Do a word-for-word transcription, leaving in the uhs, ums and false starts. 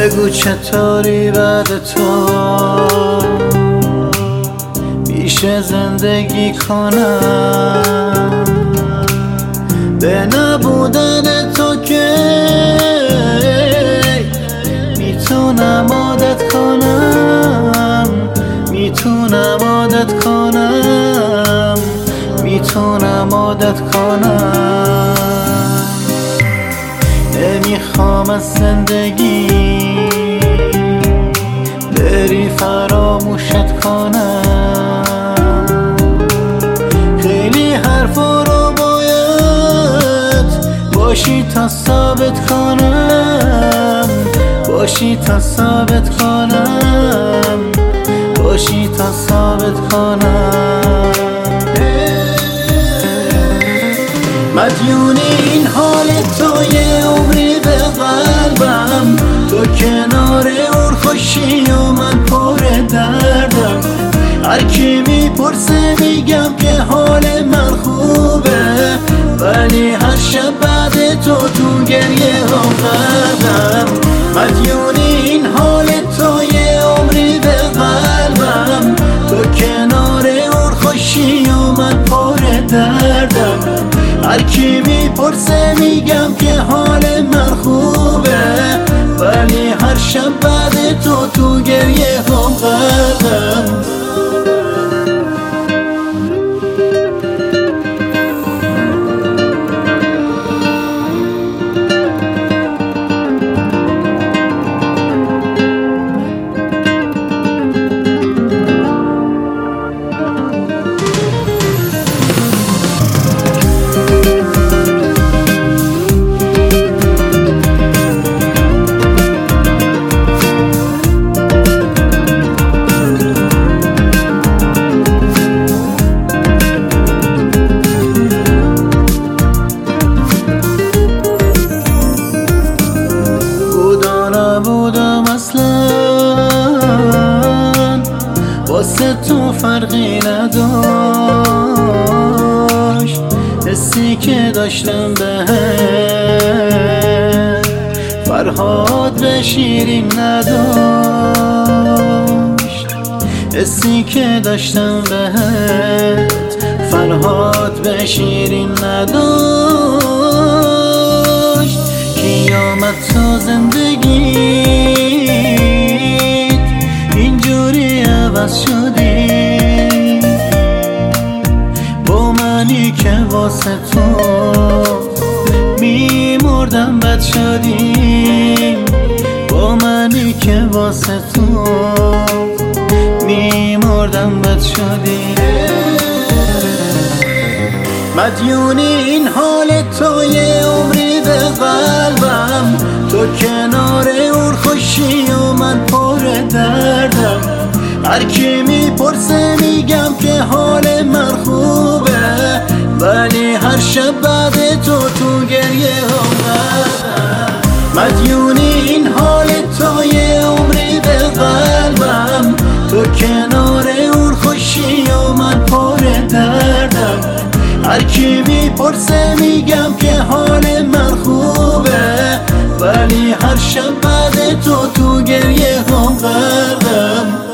بگو چطوری بعد تو میشه زندگی کنم، به نبودن تو که میتونم عادت کنم، میتونم عادت کنم، میتونم عادت کنم. نمیخوام از زندگی بری فراموشت کنم، خیلی حرفا رو باید باشی تا ثابت کنم، باشی تا ثابت کنم، باشی تا ثابت کنم. مدیون این حال تو یه عمری به قلبم، تو کنار اون خوشی و من پر دردم. هر کی میپرسه میگم که حال من خوبه، ولی هر شب بعد تو تو گریه هم غرقم. مدیون این حال تو یه عمری به قلبم، تو کنار اون خوشی و من پر دردم. هر کی میپرسه میگم که حال من خوبه، ولی هر شب بعد تو تو گریه هم غرقم. نبودم اصلا واسه تو فرقی نداشت، حسی که داشتم بهت فرهاد به شیرین نداشت، حسی که داشتم بهت فرهاد به شیرین نداشت. کی آمد تو زندگیت اینجوری عوض شدی، با منی که واسه تو میمردم بد شدی، با منی که واسه تو میمردم بد شدی. مدیون این حال تو یه عمری به قلبم، تو کنار اون خوشی و من پر دردم. هر کی میپرسه میگم که حال من خوبه، ولی هر شب بعد تو تو گریه هم غرقم. مدیون این حال تو یه عمری به قلبم، تو کنار اون خوشی و من پر دردم. هر کی میپرسه میگم که حال من خوبه، ولی هر شب بعد تو تو گریه هم غرقم.